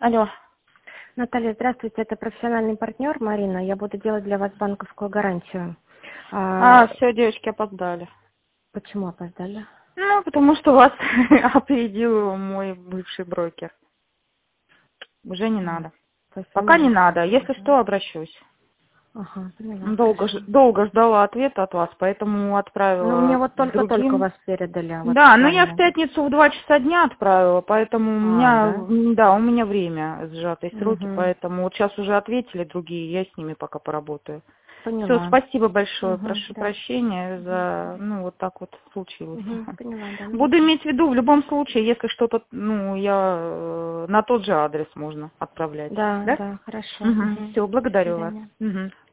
Алло. Наталья, здравствуйте, это профессиональный партнер Марина. Я буду делать для вас банковскую гарантию. Все, девочки опоздали. Почему опоздали? Ну, потому что вас опередил мой бывший брокер. Уже не надо. То есть Пока не можете. надо. Если что, обращусь. Ага, поняла. Долго ждала ответа от вас, поэтому отправила Ну, мне вот только другим. вас передали. Вот Да, но я в буквально. пятницу в 2 часа дня отправила, поэтому у меня, Да? да, у меня время, сжатые сроки, Угу. поэтому вот сейчас уже ответили другие, я с ними пока поработаю. Все, Поняла. спасибо большое, Угу, прошу да. прощения за, вот так вот случилось. Угу, поняла, да. Буду иметь в виду в любом случае, если что-то, я на тот же адрес можно отправлять, Да, да? да, хорошо. Угу. Угу. Все, До благодарю вас. свидания. Угу.